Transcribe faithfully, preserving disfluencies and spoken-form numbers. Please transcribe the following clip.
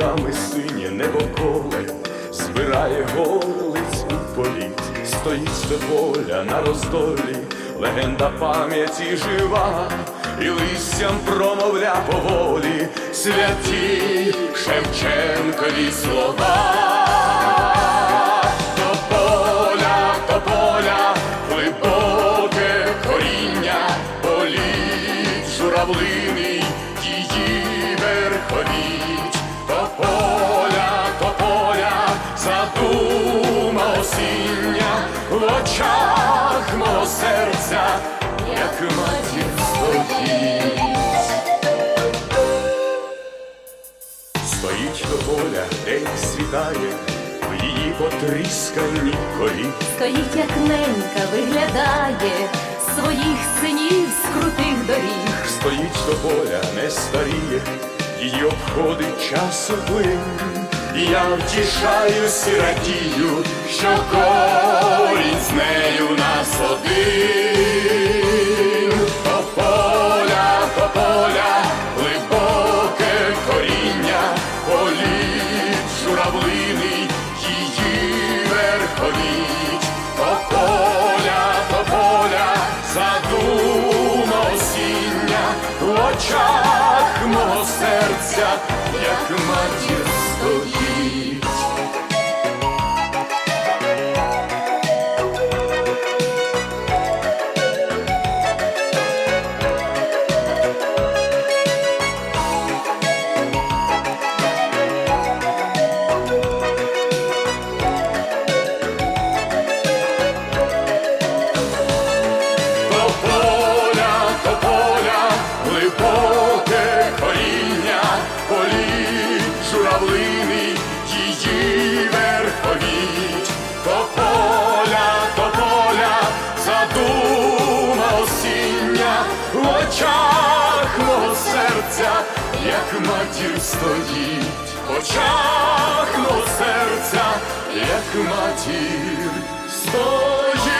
лугами синє небо коле, збирає горлиць у політ, стоїть тополя на роздолі, легенда пам'яті жива, і листям промовля поволі святі Шевченкові слова. Тополя, тополя, глибоке коріння, політ журавлиний, її верховіть. Тополя, тополя, задума осіння, в очах мого серця, як матір стоїть. Стоїть тополя, день світає, в її потрісканій корі. Стоїть, як ненька, виглядає своїх синів з крутих доріг. Стоїть тополя, не старіє, її обходить часу плин. І я втішаюсь і радію, що корінь з нею нас один. Тополя, тополя, глибоке коріння, політ журавлиний, її верховіть. Тополя, тополя, задума осіння, в очах мого серця, як матір стоїть. Тополя, тополя, глибоке коріння, політ журавлиний, її верховіть. Тополя, тополя, задума осіння, в очах мого серця, як матір стоїть. В очах мого серця, як матір стоїть.